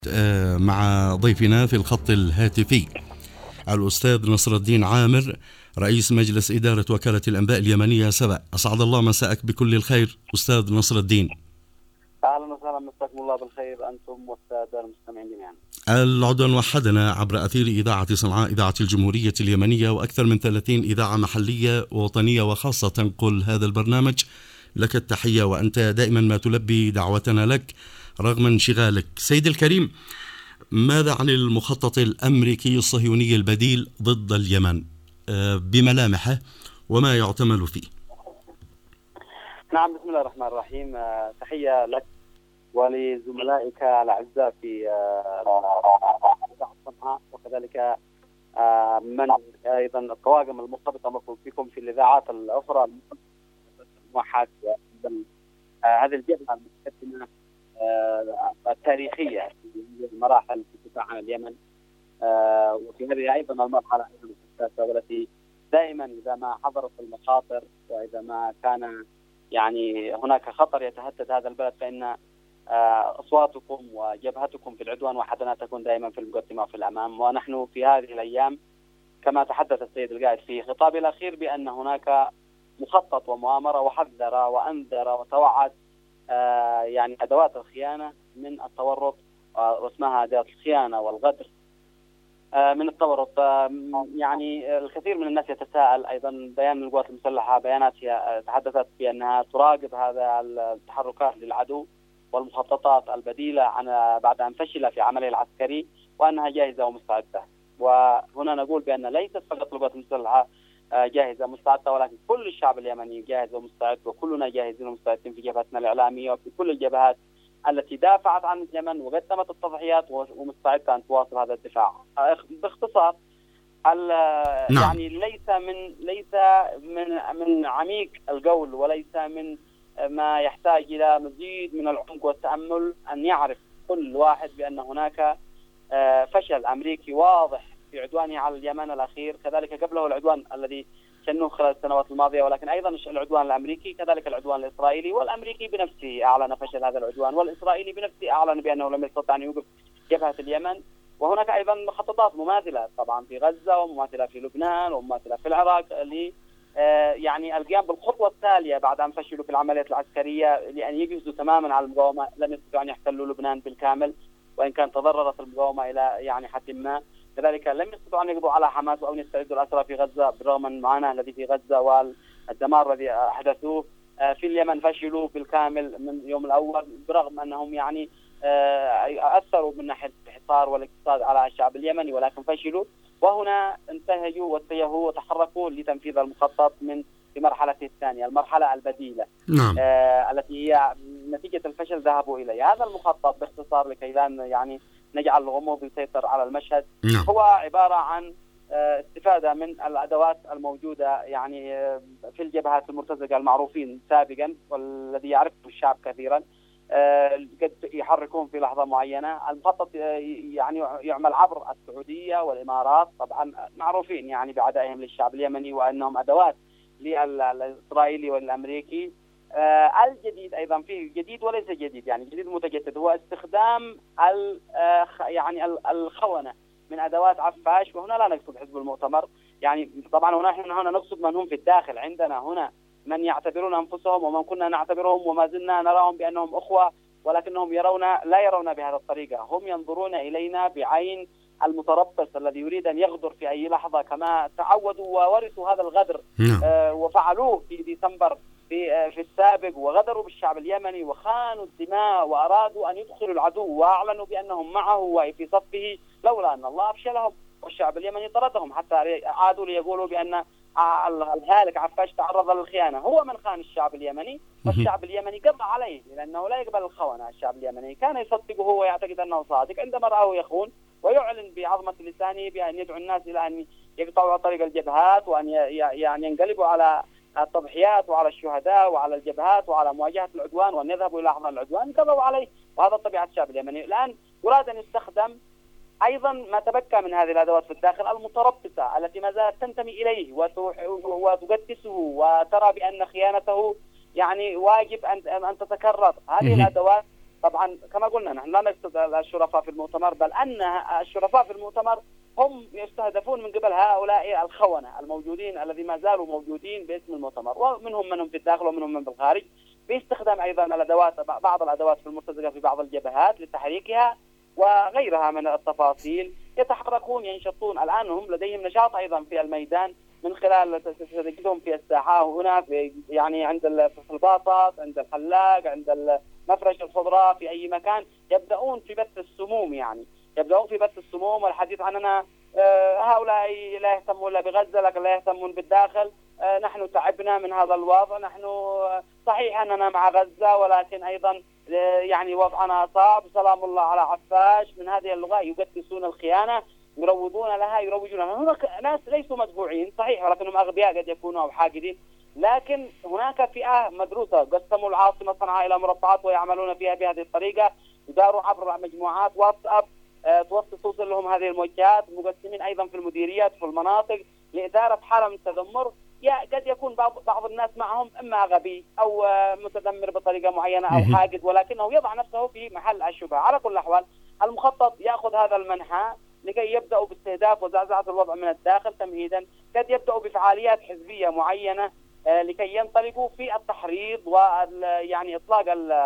مع ضيفنا في الخط الهاتفي الأستاذ نصر الدين عامر، رئيس مجلس إدارة وكالة الأنباء اليمنية سبأ. أسعد الله مساءك بكل الخير أستاذ نصر الدين. أهلا وسهلا، مساكم الله بالخير أنتم والسادة المستمعين جميعا. العدوان وحدنا عبر أثير إذاعة صنعاء إذاعة الجمهورية اليمنية وأكثر من 30 إذاعة محلية ووطنية وخاصة تنقل هذا البرنامج. لك التحية وأنت دائما ما تلبي دعوتنا لك رغم انشغالك. سيد الكريم، ماذا عن المخطط الأمريكي الصهيوني البديل ضد اليمن بملامحه وما يعتمل فيه؟ نعم، بسم الله الرحمن الرحيم. تحية لك ولزملائك الأعزاء في صنعاء، وكذلك من أيضا الطواقم المرتبطة بكم في الإذاعات الأخرى الموحدة. هذه الجبهة المتقدمة التاريخية في المراحل في الدفاع عن اليمن، وفي هذه أيضا المرحلة الحساسة والتي دائما إذا ما حضرت المخاطر وإذا ما كان يعني هناك خطر يتهدد هذا البلد فإن أصواتكم وجبهتكم في العدوان وحدنا تكون دائما في المقدمة وفي الأمام. ونحن في هذه الأيام كما تحدث السيد القائد في خطابه الأخير بأن هناك مخطط ومؤامرة، وحذر وأنذر وتوعد يعني أدوات الخيانة من التورط، واسمها أدوات الخيانة والغدر من التورط. يعني الكثير من الناس يتساءل، أيضا بيان من القوات المسلحة بيانات تحدثت بأنها تراقب هذا التحركات للعدو والمخططات البديلة بعد أن فشل في عمله العسكري، وأنها جاهزة ومستعدة. وهنا نقول بأن ليست فقط القوات المسلحة جاهزة ومستعدة، ولكن كل الشعب اليمني جاهز ومستعد، وكلنا جاهزين ومستعدين في جبهتنا الإعلامية وفي كل الجبهات التي دافعت عن اليمن وقدمت التضحيات ومستعدة أن تواصل هذا الدفاع. باختصار يعني ليس من عميق القول، وليس من ما يحتاج إلى مزيد من العمق والتأمل أن يعرف كل واحد بأن هناك فشل أمريكي واضح في عدوانه على اليمن الأخير، كذلك قبله العدوان الذي شنوه خلال السنوات الماضية، ولكن أيضا العدوان الأمريكي، كذلك العدوان الإسرائيلي. والأمريكي بنفسه أعلن فشل هذا العدوان، والإسرائيلي بنفسه أعلن بأنه لم يستطع أن يوقف جبهة اليمن. وهناك أيضا مخططات مماثلة طبعا في غزة ومماثلة في لبنان ومماثلة في العراق يعني القيام بالخطوة التالية بعد أن فشلوا في العمليات العسكرية لأن يجهزوا تماما على المقاومة. لم يستطيعوا أن يحتلوا لبنان بالكامل، وإن كان تضررت المقاومة إلى يعني حد ما. كذلك لم يستطيعوا أن يقضوا على حماس أو يستعيدوا الأسرى في غزة بالرغم من المعاناة التي في غزة والدمار الذي أحدثوه. في اليمن فشلوا بالكامل من يوم الأول، برغم أنهم يعني أثروا من ناحية الحصار والاقتصاد على الشعب اليمني، ولكن فشلوا. وهنا انتهجوا واتجهوا وتحركوا لتنفيذ المخطط في مرحلته الثانية، المرحلة البديلة. نعم. التي هي نتيجة الفشل ذهبوا إليه. هذا المخطط باختصار لكي لا يعني نجعل الغموض يسيطر على المشهد. نعم. هو عبارة عن استفادة من الأدوات الموجودة يعني في الجبهات المرتزقة المعروفين سابقا والذي يعرفه الشعب كثيرا، قد يحركون في لحظة معينة. المخطط يعني يعمل عبر السعودية والإمارات، طبعا معروفين يعني بعدائهم للشعب اليمني وأنهم أدوات للإسرائيلي والأمريكي. الجديد أيضا فيه جديد وليس جديد، يعني جديد متجدد، هو استخدام يعني الخونة من أدوات عفاش. وهنا لا نقصد حزب المؤتمر، يعني طبعا هنا نقصد من هم في الداخل. عندنا هنا من يعتبرون أنفسهم ومن كنا نعتبرهم وما زلنا نراهم بأنهم أخوة، ولكنهم لا يرون بهذه الطريقة. هم ينظرون إلينا بعين المتربص الذي يريد أن يغدر في أي لحظة، كما تعودوا وورثوا هذا الغدر وفعلوه في ديسمبر في السابق، وغدروا بالشعب اليمني وخانوا الدماء وأرادوا أن يدخلوا العدو وأعلنوا بأنهم معه وفي صفه، لولا أن الله أفشلهم والشعب اليمني طردهم، حتى عادوا ليقولوا بأن الهالك عفاش تعرض للخيانة. هو من خان الشعب اليمني، والشعب اليمني قضى عليه لأنه لا يقبل الخونة. الشعب اليمني كان يصدقه ويعتقد أنه صادق عندما رآه يخون، ويعلن بعظمة لسانه بأن يدعو الناس إلى أن يقطعوا طريق الجبهات وأن يعني ينقلبوا على التضحيات وعلى الشهداء وعلى الجبهات وعلى مواجهة العدوان، وأن يذهبوا إلى أحضان العدوان. قضوا عليه، وهذا طبيعة الشعب اليمني. الآن يراد أن يستخدم أيضا ما تبقى من هذه الأدوات في الداخل المتربصة التي ما زالت تنتمي إليه وتقدسه وترى بأن خيانته يعني واجب أن تتكرر. هذه الأدوات طبعا كما قلنا نحن لا نقصد الشرفاء في المؤتمر، بل أن الشرفاء في المؤتمر هم يستهدفون من قبل هؤلاء الخونة الموجودين الذي ما زالوا موجودين باسم المؤتمر، ومنهم من في الداخل ومنهم من بالخارج، باستخدام أيضا الأدوات، بعض الأدوات في المرتزقة في بعض الجبهات لتحريكها وغيرها من التفاصيل. يتحركون ينشطون الآن، هم لديهم نشاط أيضا في الميدان من خلال تجدهم في الساحة هنا، في يعني عند الباطات، عند الحلاق، عند مفرش الخضراء، في أي مكان يبدأون في بث السموم، يعني يبدأون في بث السموم والحديث عننا. هؤلاء لا يهتمون لا بغزة لكن لا يهتمون بالداخل. نحن تعبنا من هذا الوضع، نحن صحيح أننا مع غزة ولكن أيضا يعني وضعنا صعب، سلام الله على عفاش. من هذه اللغة يقدسون الخيانة، يروجون لها. هناك ناس ليسوا مدفوعين صحيح ولكنهم أغبياء قد يكونوا أو حاقدين، لكن هناك فئة مدروسة قسموا العاصمة صنعاء إلى مربعات ويعملون فيها بهذه الطريقة، يداروا عبر مجموعات واتساب توصل لهم هذه الموجهات، مقسمين أيضا في المديريات في المناطق لإدارة حالة من التذمر. قد يكون بعض الناس معهم إما غبي أو متذمر بطريقة معينة أو حاقد، ولكنه يضع نفسه في محل الشبهة. على كل الأحوال المخطط يأخذ هذا المنحى لكي يبدأوا باستهداف وزعزعة الوضع من الداخل تمهيدا. قد يبدأوا بفعاليات حزبية معينة لكي ينطلقوا في التحريض ويعني إطلاق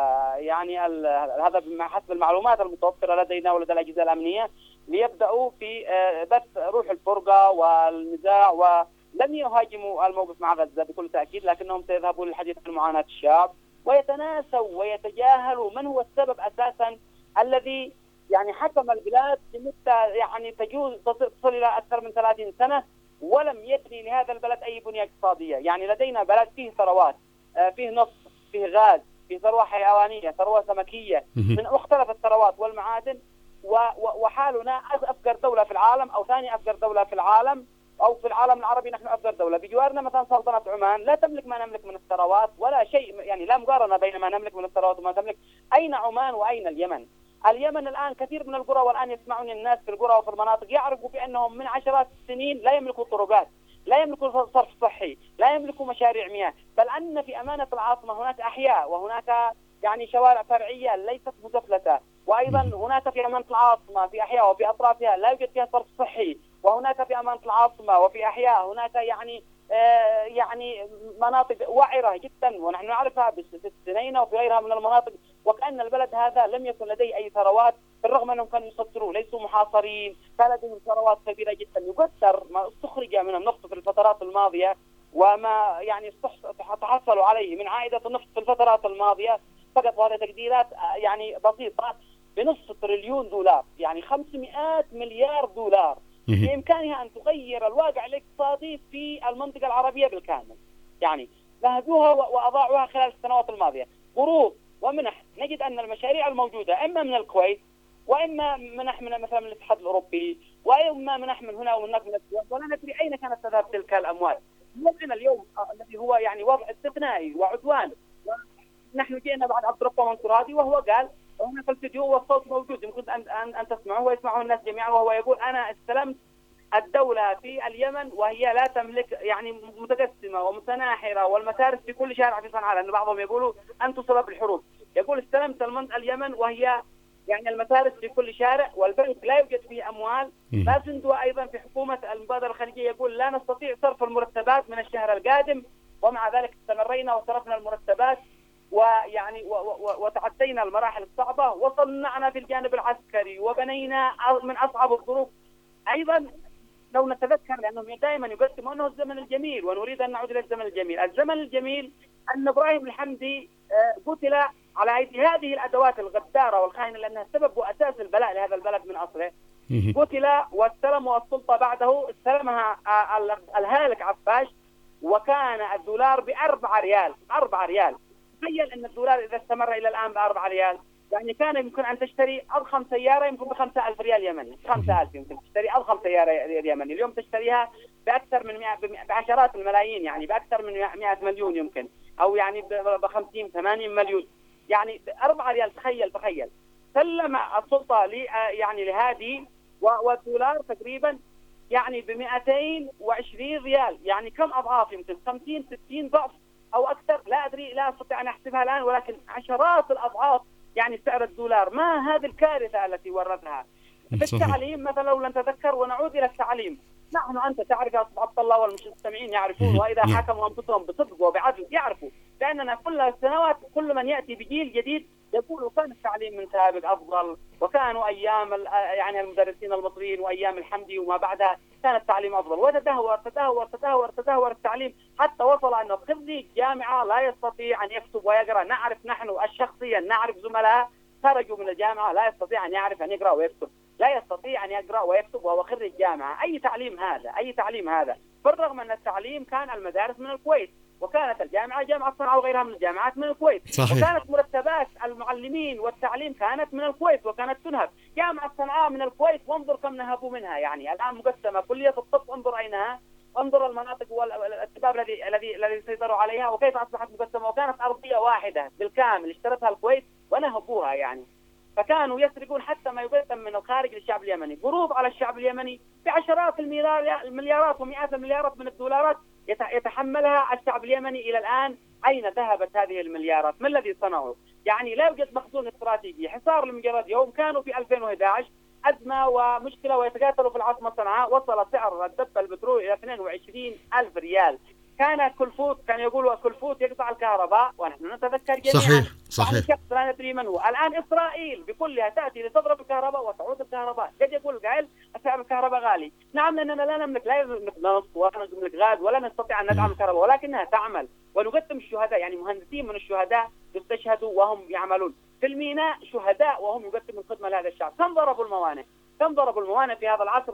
هذا حسب المعلومات المتوفرة لدينا ولدى الأجهزة الأمنية، ليبدأوا في بث روح الفرقة والنزاع. ولن يهاجموا الموقف مع غزة بكل تأكيد، لكنهم سيذهبوا للحديث عن معاناة الشعب ويتناسوا ويتجاهلوا من هو السبب أساسا الذي يعني حكم البلاد لمدة يعني تصل إلى أكثر من 30 سنة ولم يبني لهذا البلد أي بنية اقتصادية. يعني لدينا بلد فيه ثروات، فيه نفط، فيه غاز، فيه ثروة حيوانية، ثروة سمكية، من مختلف الثروات والمعادن، وحالنا أفقر دولة في العالم أو ثاني أفقر دولة في العالم، أو في العالم العربي نحن أفقر دولة. بجوارنا مثلا سلطنة عمان لا تملك ما نملك من الثروات ولا شيء، يعني لا مقارنة بين ما نملك من الثروات وما تملك. أين عمان وأين اليمن؟ اليمن الآن كثير من القرى، والآن يسمعون الناس في القرى وفي المناطق يعرفوا بأنهم من عشرات السنين لا يملكوا طرقات، لا يملكوا صرف صحي، لا يملكوا مشاريع مياه، بل أن في أمانة العاصمة هناك أحياء وهناك يعني شوارع فرعية ليست مزفلتة، وأيضا هناك في أمانة العاصمة في أحياء وفي أطرافها لا يوجد فيها صرف صحي، وهناك في أمانة العاصمة وفي أحياء هناك يعني مناطق وعرة جدا ونحن نعرفها في السنينة وفي غيرها من المناطق، وكأن البلد هذا لم يكن لديه أي ثروات، بالرغم أنهم كانوا يصدروا، ليسوا محاصرين، كان لديهم ثروات كبيرة جدا. يقدر ما استخرج من النفط في الفترات الماضية وما يعني تحصلوا عليه من عائدة النفط في الفترات الماضية فقط، وهذه تقديرات يعني بسيطة، بنصف تريليون دولار، يعني 500 مليار دولار. بإمكانها أن تغير الواقع الاقتصادي في المنطقة العربية بالكامل. يعني نهبوها وأضاعوها خلال السنوات الماضية قروض ومنح. نجد أن المشاريع الموجودة إما من الكويت وإما منح من مثلا من الاتحاد الأوروبي وإما منح من هنا ومن هناك من الدول، ولا ندري أين كانت تذهب تلك الأموال. ممكن اليوم الذي هو يعني وضع استثنائي وعدوان، نحن جئنا بعد عبد الرب منصور هادي وهو قال هنا في الفيديو والصوت موجود يمكن أن تسمعوه ويسمعه الناس جميعا، وهو يقول أنا استلمت الدولة في اليمن وهي لا تملك، يعني متقسمة ومتناحرة والمسارس في كل شارع في صنعاء، لأن بعضهم يقولوا أنتم سبب الحروب. يقول استلمت اليمن وهي يعني المسارس في كل شارع والبنك لا يوجد فيه أموال. باسندوا أيضا في حكومة المبادرة الخليجية يقول لا نستطيع صرف المرتبات من الشهر القادم، ومع ذلك استمرينا وصرفنا المرتبات ويعني وتعدينا المراحل الصعبة وصنعنا في الجانب العسكري وبنينا من أصعب الظروف. أيضا لو نتذكر لأنهم دائما يقسموا أنه الزمن الجميل ونريد أن نعود إلى الزمن الجميل. الزمن الجميل أن إبراهيم الحمدي قتل على أيدي هذه الأدوات الغدارة والخائنة، لأنها سبب وأساس البلاء لهذا البلد من أصله. قتل واستلموا السلطة بعده، استلمها الهالك عفاش، وكان الدولار ب4 ريال. 4 ريال. تخيل أن الدولار إذا استمر إلى الآن ب4 ريال، يعني كان يمكن أن تشتري أضخم سيارة يمكن ب5,000 ريال يمني، 5,000 يمكن تشتري أضخم سيارة يمني. اليوم تشتريها بأكثر من بعشرات الملايين، يعني بأكثر من 100 مليون يمكن، أو يعني ب50 80 مليون، يعني 4 ريال. تخيل سلم السلطة يعني لهادي والدولار تقريبا يعني ب220 ريال، يعني كم أضعاف؟ يمكن 50 60 ضعف أو أكثر، لا أدري، لا أستطيع أن أحسبها الآن، ولكن عشرات الأضعاف يعني سعر الدولار. ما هذه الكارثة التي وردها في التعليم مثلا؟ لو لن نتذكر ونعود إلى التعليم، نحن أنت تعرف يا أستاذ عبد الله والمستمعين يعرفون، وإذا حكموا أنفسهم بصدق وبعدل يعرفوا بأننا كل سنوات كل من يأتي بجيل جديد يقول كان التعليم من سابق أفضل، وكانوا أيام يعني المدرسين المصريين وأيام الحمدي وما بعدها كان التعليم أفضل، وتدهور تدهور تدهور تدهور التعليم حتى وصل أن خريج جامعة لا يستطيع أن يكتب ويقرأ. نعرف نحن الشخصيا، نعرف زملاء خرجوا من الجامعة لا يستطيع أن يعرف أن يقرأ ويكتب، لا يستطيع أن يقرأ ويكتب وهو خريج جامعة. أي تعليم هذا؟ أي تعليم هذا؟ بالرغم أن التعليم كان المدارس من الكويت، وكانت الجامعة جامعة صنعاء وغيرها من الجامعات من الكويت، صحيح. وكانت مرتبات المعلمين والتعليم كانت من الكويت وكانت تنهب. جامعة صنعاء من الكويت وانظر كم نهبوا منها، يعني الآن مقسمة. كلية الطب انظر أينها، انظر المناطق والاتباب الذي سيطروا عليها وكيف أصبحت مقسمة، وكانت أرضية واحدة بالكامل اشترتها الكويت ونهبوها يعني. فكانوا يسرقون حتى ما يقدم من الخارج للشعب اليمني، قروض على الشعب اليمني بعشرات المليارات ومئات المليارات من الدولارات يتحملها الشعب اليمني. إلى الآن أين ذهبت هذه المليارات؟ ما الذي صنعوا؟ يعني لا يوجد مخزون استراتيجي. حصار لمجرد يوم. كانوا في 2011 أزمة ومشكلة ويتقاتلوا في العاصمة صنعاء، وصل سعر الدب البترول إلى 22,000 ريال. كان كلفوت، كان يقولوا كلفوت يقطع الكهرباء ونحن نتذكر جميعا. صحيح. شخص لا ندري من هو. الآن إسرائيل بكلها تأتي لتضرب الكهرباء وتعود الكهرباء. قد يقول قائل سعر الكهرباء غالي. نعم، لأننا لا نملك نفط ولا نملك غاز ولا نستطيع أن ندعم الكهرباء، ولكنها تعمل. ونقدم الشهداء، يعني مهندسين من الشهداء يستشهدوا وهم يعملون في الميناء، شهداء وهم يقدموا الخدمة لهذا الشعب. كم ضربوا الموانئ؟ كم ضربوا الموانئ في هذا العصر؟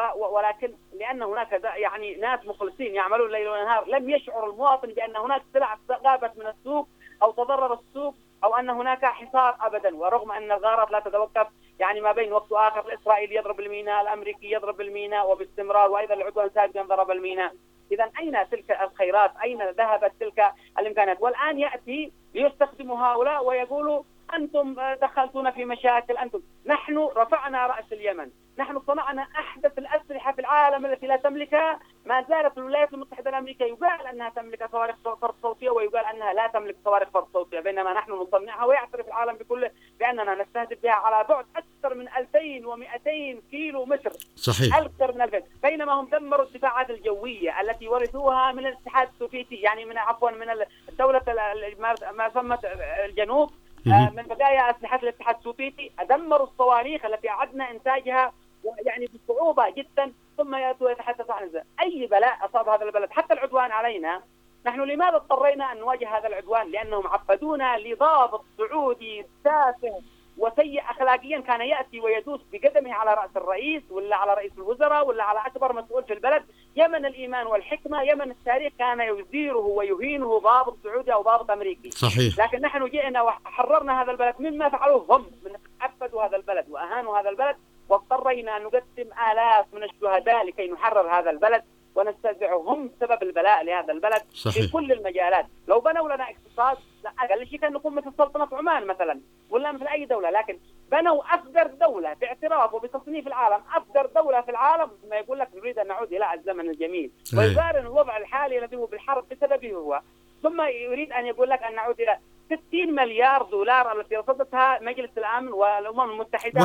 ولكن لأن هناك يعني ناس مخلصين يعملون ليل ونهار، لم يشعر المواطن بأن هناك سلع غابت من السوق أو تضرر السوق أو أن هناك حصار أبدا. ورغم أن الغارات لا تتوقف، يعني ما بين وقت وآخر الإسرائيلي يضرب الميناء، الأمريكي يضرب الميناء وباستمرار، وأيضا العدوان سابقا ضرب الميناء. إذا أين تلك الخيرات؟ أين ذهبت تلك الإمكانات؟ والآن يأتي ليستخدموا هؤلاء ويقولوا أنتم دخلتونا في مشاكل. أنتم، نحن رفعنا رأس اليمن، نحن صنعنا أحدث الأسلحة في العالم التي لا تملكها. ما زالت الولايات المتحدة الأمريكية يقال أنها تملك صواريخ فرد صوتية ويقال أنها لا تملك صواريخ فرد صوتية، بينما نحن نصنعها ويعترف العالم بكله بأننا نستهدف بها على بعد أكثر من 2200 كيلو متر. صحيح. أكثر من 2000. بينما هم دمروا الدفاعات الجوية التي ورثوها من الاتحاد السوفيتي، يعني من الدولة ما سمت الجنوب من بقايا أسلحة الاتحاد السوفيتي. دمروا الصواريخ التي أعدنا إنتاجها يعني بصعوبة جدا، ثم يأتوا يتحدثوا عن أي بلاء أصاب هذا البلد، حتى العدوان علينا. نحن لماذا اضطرينا أن نواجه هذا العدوان؟ لأنهم عقدونا لضابط سعودي تافه وسيء أخلاقيا كان يأتي ويدوس بقدمه على رأس الرئيس ولا على رئيس الوزراء ولا على أكبر مسؤول في البلد. يمن الإيمان والحكمة، يمن التاريخ كان يزيره ويهينه ضابط سعودي أو ضابط أمريكي. صحيح. لكن نحن جئنا وحررنا هذا البلد مما فعلوه هم، من عبدوا هذا البلد وأهانوا هذا البلد، واضطرينا أن نقدم آلاف من الشهداء لكي نحرر هذا البلد ونستدعهم سبب البلاء لهذا البلد. صحيح. في كل المجالات. لو بنوا لنا اقتصاد، لا أقل شيء كان نكون مثل سلطنة عمان مثلا ولا مثل أي دولة، لكن بنوا أفقر دولة باعتراف وبتصنيف العالم، أفقر دولة في العالم. ما يقول لك نريد أن نعود إلى الزمن الجميل ويقارن الوضع الحالي الذي هو بالحرب بسببه هو، ثم يريد أن يقول لك أن نعود إلى 60 مليار دولار التي رصدتها مجلس الأمن والأمم المتحدة،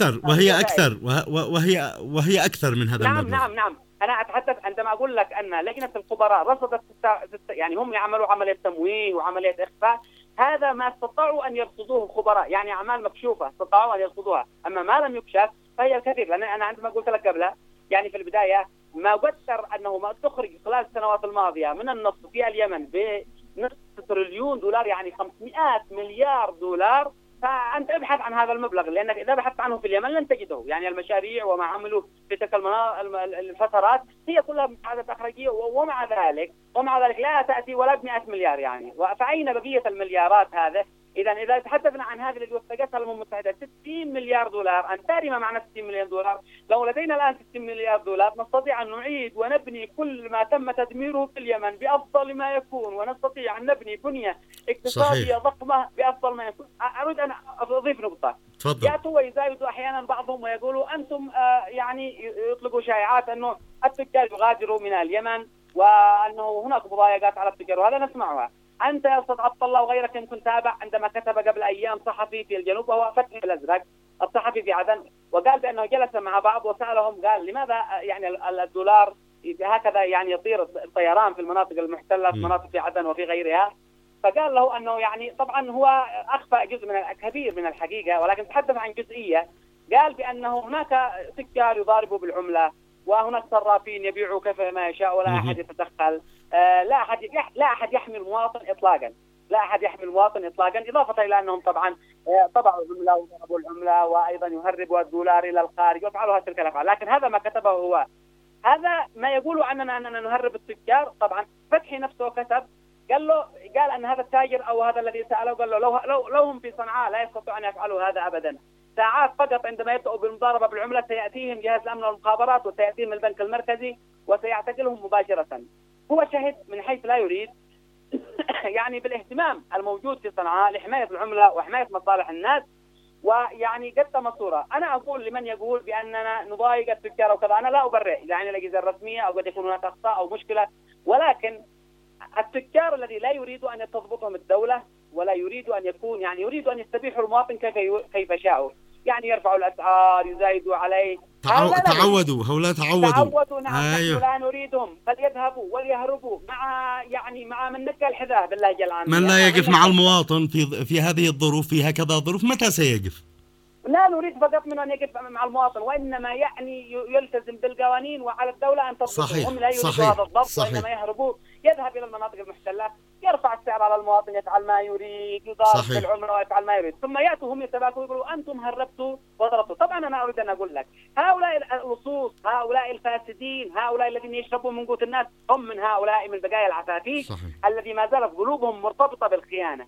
وهي أكثر من هذا المبلغ. نعم. أنا أتحدث عندما أقول لك أن لجنة الخبراء رصدت يعني هم يعملوا عملية تمويه وعملية إخفاء. هذا ما استطاعوا أن يرصدوه الخبراء، يعني أعمال مكشوفة استطاعوا أن يرصدوها. أما ما لم يكشف فهي الكثير. لأن أنا عندما قلت لك قبل، يعني في البداية، ما قدر أنه ما تخرج خلال السنوات الماضية من النفط في اليمن بنصف تريليون دولار، يعني 500 مليار دولار. فأنت ابحث عن هذا المبلغ، لأنك إذا بحثت عنه في اليمن لن تجده. يعني المشاريع وما عملوا في تلك الفترات هي كلها مساعدات أخراجية، ومع ذلك لا تأتي ولا ب100 مليار يعني. فأين بقية المليارات هذا؟ إذا تحدثنا عن هذه التي وفقتها الأمم المتحدة 60 مليار دولار. أنت تدري ما معنى 60 مليار دولار؟ لو لدينا الآن 60 مليار دولار نستطيع أن نعيد ونبني كل ما تم تدميره في اليمن بأفضل ما يكون، ونستطيع أن نبني بنية اقتصادية ضخمة بأفضل ما يكون. أريد أن أضيف نقطة. يأتوا ويزايدوا أحيانا بعضهم ويقولوا أنتم يعني يطلقوا شائعات أنه التجار يغادروا من اليمن وأنه هناك مضايقات على التجار، وهذا نسمعها. أنت يا أستاذ عبد الله وغيرك يمكن تابع عندما كتب قبل أيام صحفي في الجنوب وهو فتحي الأزرق الصحفي في عدن، وقال بأنه جلس مع بعض وسألهم قال لماذا يعني الدولار هكذا يعني يطير الطيران في المناطق المحتلة في مناطق في عدن وفي غيرها. فقال له أنه يعني طبعا هو أخفى جزء من كبير من الحقيقة، ولكن تحدث عن جزئية. قال بأنه هناك تجار يضاربوا بالعملة، وهناك صرافين يبيعوا كيف ما يشاء ولا أحد يتدخل. لا أحد يحمي المواطن إطلاقا، لا أحد يحمي المواطن إطلاقا، إضافة إلى أنهم طبعا طبعوا العملة وضربوا العملة وأيضا يهربوا الدولار إلى الخارج ويفعلوا تلك الأفعال. لكن هذا ما كتبه هو، هذا ما يقول عننا أننا نهرب التجار. طبعا فتحي نفسه كتب قال أن هذا التاجر أو هذا الذي سأله قال له لو هم في صنعاء لا يستطيعوا أن يفعلوا هذا أبدا. ساعات فقط عندما يبدأوا بالمضاربة بالعملة سيأتيهم جهاز الأمن والمخابرات وسيأتيهم البنك المركزي وسيعتقلهم مباشرة. هو شهد من حيث لا يريد يعني بالاهتمام الموجود في صنعاء لحماية العملة وحماية مصالح الناس، ويعني قدم صورة. أنا أقول لمن يقول بأننا نضايق التجار وكذا، أنا لا أبرئ يعني الأجهزة الرسمية أو قد يكون هناك أخطاء أو مشكلة، ولكن التجار الذي لا يريد أن تضبطهم الدولة ولا يريد أن يكون يعني يريد أن يستبيحوا المواطن كيف شاءوا، يعني يرفعوا الأسعار يزايدوا عليه. تعودوا هؤلاء تعودوا. نعم. أيوه. نحن لا نريدهم، فليذهبوا وليهربوا مع من نكى الحذاء باللهجة العامية. من لا يقف مع المواطن في هذه الظروف، في هكذا ظروف، متى سيقف؟ لا نريد فقط منه أن يقف مع المواطن، وإنما يعني يلتزم بالقوانين وعلى الدولة أن تضبطه. هم لا يريدوا هذا الضبط، وإنما يهربوا، يذهب إلى المناطق المحتلة، يرفع السعر على المواطن، يفعل ما يريد، يضارب بالعملة ويفعل ما يريد، ثم يأتوا هم يتباكوا ويقولوا أنتم هربتوا وضربتوا. طبعا أنا أريد أن أقول لك هؤلاء اللصوص، هؤلاء الفاسدين، هؤلاء الذين يشربوا من قوت الناس هم من هؤلاء من بقايا العفافيش الذي ما زالت قلوبهم مرتبطة بالخيانة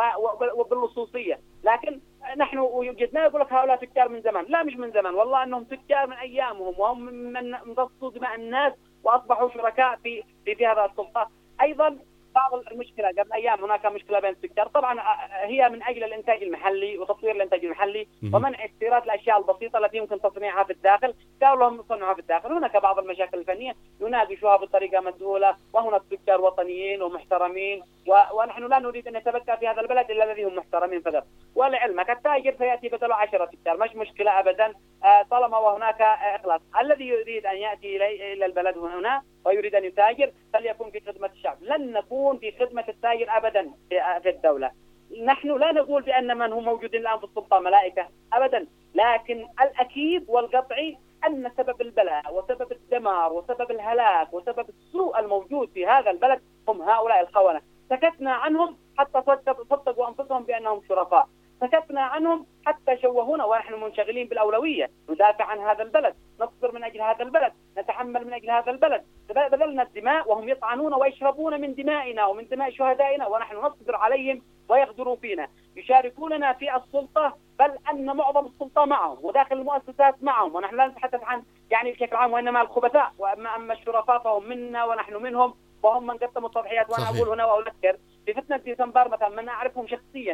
وباللصوصية. لكن نحن وجدنا يقول لك هؤلاء تجار من زمان. لا، مش من زمان، والله أنهم تجار من أيامهم، وهم من امتصوا دماء الناس وأصبحوا شركاء في هذا السلطة. أيضا بعض المشكلة قبل أيام هناك مشكلة بين التجار، طبعا هي من أجل الإنتاج المحلي وتطوير الإنتاج المحلي ومنع استيراد الأشياء البسيطة التي يمكن تصنيعها في الداخل، قالوا لهم يصنعوها في الداخل. هناك بعض المشاكل الفنية يناقشوها بطريقة مسؤولة، وهناك تجار وطنيين ومحترمين، ونحن لا نريد أن يتبقى في هذا البلد إلا الذي هم محترمين فقط. ولعلمك التاجر سيأتي بدله 10 تجار، مش مشكلة أبدا طالما وهناك إخلاص. الذي يريد أن يأتي إلى البلد هنا ويريد أن يتاجر فليكن في خدمة الشعب، لن نكون في خدمة التاجر أبدا في الدولة. نحن لا نقول بأن من هم موجودين الآن في السلطة ملائكة أبدا، لكن الأكيد والقطعي أن سبب البلاء وسبب الدمار وسبب الهلاك وسبب السوء الموجود في هذا البلد هم هؤلاء الخونة. سكتنا عنهم حتى صدقوا أنفسهم بأنهم شرفاء، سكتنا عنهم حتى شوهونا ونحن منشغلين بالأولوية، ندافع عن هذا البلد، نصبر من أجل هذا البلد، نتحمل من أجل هذا البلد. بذلنا الدماء وهم يطعنون ويشربون من دمائنا ومن دماء شهدائنا، ونحن نصبر عليهم ويغدروا فينا، يشاركوننا في السلطة، بل أن معظم السلطة معهم وداخل المؤسسات معهم، ونحن لا نتحدث عن يعني بشكل عام وإنما الخبثاء، وأما الشرفاء فهم منا ونحن منهم، وهم من قدموا التضحيات. وأنا أقول هنا وأذكر في فتنة ديسمبر مثلا من أعرفهم شخصيا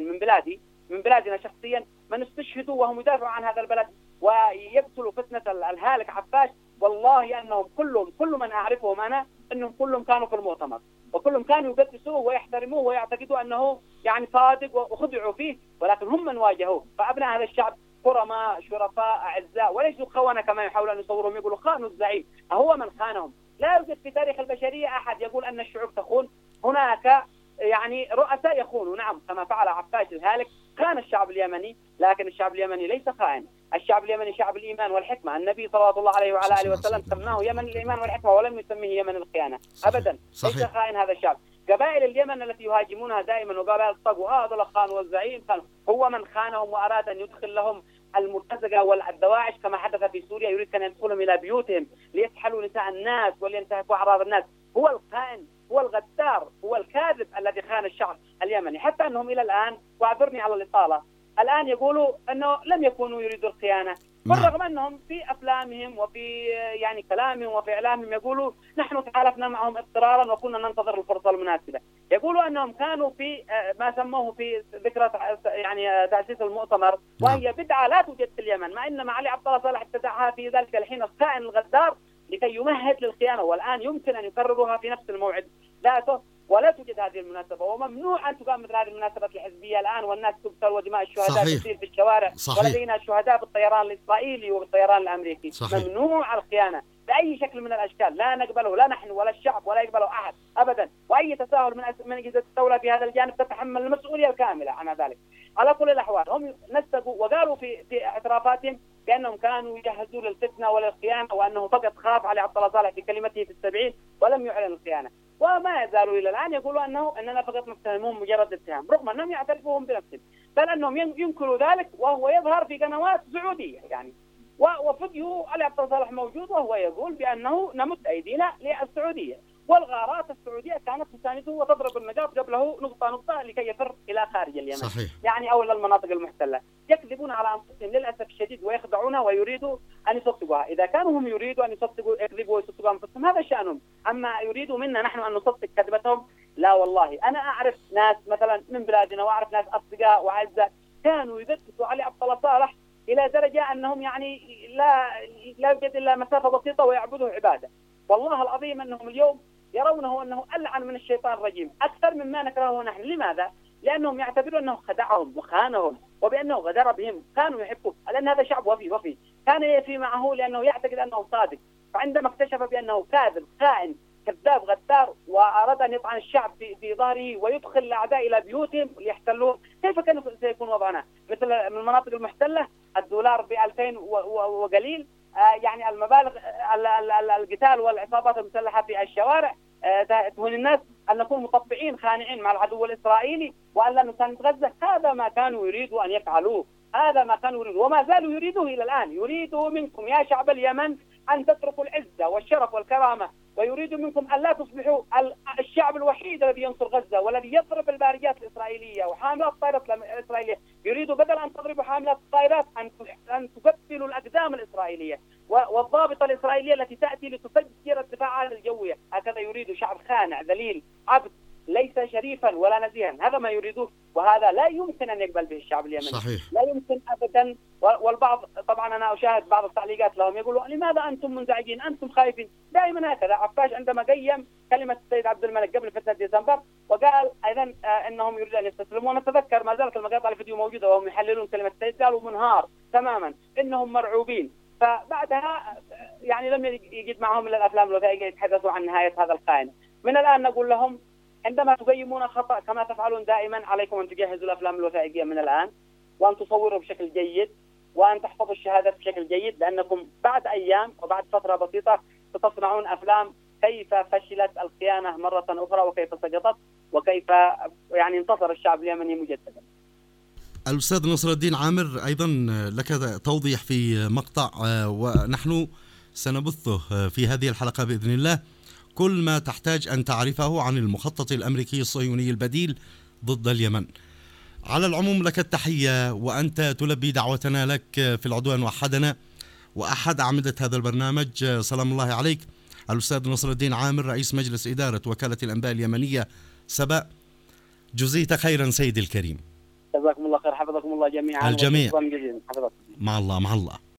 من بلادنا شخصيا من استشهدوا وهم يدافعوا عن هذا البلد ويقتلوا فتنة الهالك عفاش. والله أنهم كل من أعرفهم أنا أنهم كلهم كانوا في المؤتمر، وكلهم كانوا يقدسوه ويحترموه ويعتقدوا أنه يعني صادق وخدعوا فيه، ولكن هم من واجهوه. فأبناء هذا الشعب كرماء شرفاء أعزاء وليسوا خونة كما يحاولون أن يصورهم، يقولوا خانوا الزعيم. هو من خانهم؟ لا يوجد في تاريخ البشرية أحد يقول أن الشعوب تخون. هناك يعني رؤساء يخونوا، نعم، كما فعل عفاش الهالك، خان الشعب اليمني، لكن الشعب اليمني ليس خائن. الشعب اليمني شعب الإيمان والحكمة. النبي صلى الله عليه وعلى آله وسلم سماه يمن الإيمان والحكمة ولم يسميه يمن الخيانة أبدا. ليس خائن هذا الشعب. قبائل اليمن التي يهاجمونها دائما وقبائل الطغو هذا الخان والزعيم خان، هو من خانهم وأراد أن يدخل لهم المرتزقة والدواعش كما حدث في سوريا، يريد أن يدخلهم إلى بيوتهم ليسحلوا نساء الناس ولينتهكوا أعراض الناس. هو الخائن، هو الغدار، هو الكاذب الذي خان الشعب اليمني، حتى أنهم إلى الآن، واعذرني على الإطالة، الآن يقولوا أنه لم يكونوا يريدوا الخيانة، بالرغم أنهم في أفلامهم وفي يعني كلامهم وفي إعلامهم يقولوا نحن تحالفنا معهم اضطرارا وكنا ننتظر الفرصة المناسبة. يقولوا أنهم كانوا في ما سموه في ذكرى يعني تأسيس المؤتمر، وهي بدعة لا توجد في اليمن، مع إن علي عبد الله صالح ابتدعها في ذلك الحين الخائن الغدار لكي يمهد للخيانة، والآن يمكن أن يكررها في نفس الموعد ذاته. ولا توجد هذه المناسبة، وممنوع أن تقام مثل هذه المناسبات الحزبية الآن والناس تقتل ودماء الشهداء تسيل في الشوارع. صحيح. ولدينا شهداء بالطيران الإسرائيلي وبالطيران الأمريكي. صحيح. ممنوع الخيانة بأي شكل من الأشكال، لا نقبله، لا نحن ولا الشعب ولا يقبله أحد أبدا، وأي تساهل من أجهزة الدولة في هذا الجانب تتحمل المسؤولية الكاملة عن ذلك. على كل الأحوال هم نسبوا وقالوا في اعترافاتهم بأنهم كانوا يجهزوا للفتنة وللخيانة، وأنه فقط خاف علي عبد الله صالح في كلمته في 70 ولم يعلن الخيانة، وما يزالوا إلى الآن يقولوا أننا فقط متهمون مجرد اتهام، رغم أنهم يعترفون بنفسهم، بل أنهم ينكروا ذلك وهو يظهر في قنوات سعودية يعني. وفيديو علي عبد الله صالح موجود وهو يقول بأنه نمد أيدينا للسعودية، والغارات السعودية كانت تسانده وتضرب النقاط قبله نقطة نقطة لكي يفر إلى خارج اليمن. صحيح. يعني أو إلى المناطق المحتلة. يكذبون على أنفسهم للأسف الشديد ويخدعونها ويريدوا أن يصدقوها. إذا كانوا هم يريدوا أن يكذبوا ويصدقوا أنفسهم هذا شأنهم، أما يريدوا منا نحن أن نصدق كذبتهم لا والله. أنا أعرف ناس مثلا من بلادنا وأعرف ناس أصدقاء وأعزاء كانوا يذكروا علي عبد الله صالح إلى درجة أنهم يعني لا يوجد إلا مسافة بسيطة ويعبدوا عبادة. والله العظيم أنهم اليوم يرونه أنه ألعن من الشيطان الرجيم أكثر مما نكرهه نحن. لماذا؟ لأنهم يعتبرون أنه خدعهم وخانهم وبأنه غدر بهم. كانوا يحبوه لأن هذا شعب وفي كان يفي معه لأنه يعتقد أنه صادق، فعندما اكتشف بأنه كاذب خائن كذاب غدار وأراد أن يطعن الشعب في ظهره ويدخل الأعداء إلى بيوتهم ليحتلوهم، كيف كان سيكون وضعنا؟ مثل من المناطق المحتلة الدولار ب2000 وقليل، يعني المبالغ القتال والعصابات المسلحة في الشوارع تهون الناس أن نكون مطبعين خانعين مع العدو الإسرائيلي وأن لا نساند غزة. هذا ما كانوا يريدوا أن يفعلوه، هذا ما كانوا يريدوا وما زالوا يريدوه إلى الآن. يريدوا منكم يا شعب اليمن أن تتركوا العزة والشرف والكرامة، ويريدوا منكم أن لا تصبحوا الشعب الوحيد الذي ينصر غزة والذي يضرب البارجات الإسرائيلية وحاملات الطائرات الإسرائيلية. يريدوا بدل أن تضربوا حاملات الطائرات أن تقتلوا الأقدام الإسرائيلية والضابطة الإسرائيلية التي تأتي لتفجر الدفاعات الجوية. هكذا يريد شعب خانع ذليل عبد ليس شريفا ولا نزيها. هذا ما يريدوه، وهذا لا يمكن أن يقبل به الشعب اليمني. صحيح. لا يمكن أبدا. والبعض طبعا أنا أشاهد بعض التعليقات لهم يقولوا لماذا أنتم منزعجين، أنتم خايفين. دائما هكذا. عفاش عندما قيم كلمة السيد عبد الملك قبل فترة ديسمبر وقال أيضا أنهم يريدون أن يستسلموا، ونتذكر ما زالت المقاطع الفيديو موجودة وهم يحللون كلمة السيد، قالوا منهار تماما إنهم مرعوبين. فبعدها يعني لم يجد معهم إلا الأفلام الوثائقية يتحدثوا عن نهاية هذا الخائن. من الآن نقول لهم عندما تقيمون خطأ كما تفعلون دائما عليكم أن تجهزوا الأفلام الوثائقية من الآن، وأن تصوروا بشكل جيد، وأن تحفظوا الشهادات بشكل جيد، لأنكم بعد أيام وبعد فترة بسيطة ستصنعون أفلام كيف فشلت الخيانة مرة أخرى وكيف سقطت وكيف يعني انتصر الشعب اليمني مجددا. الأستاذ نصر الدين عامر، أيضا لك توضيح في مقطع ونحن سنبثه في هذه الحلقة بإذن الله، كل ما تحتاج أن تعرفه عن المخطط الأمريكي الصهيوني البديل ضد اليمن. على العموم لك التحية، وأنت تلبي دعوتنا لك في العدوان وحدنا وأحد أعمدة هذا البرنامج. سلام الله عليك الأستاذ نصر الدين عامر، رئيس مجلس إدارة وكالة الأنباء اليمنية سبأ. جزيت خيرا سيدي الكريم. جزاكم الله خير، حفظكم الله جميعا. الجميع. مع الله.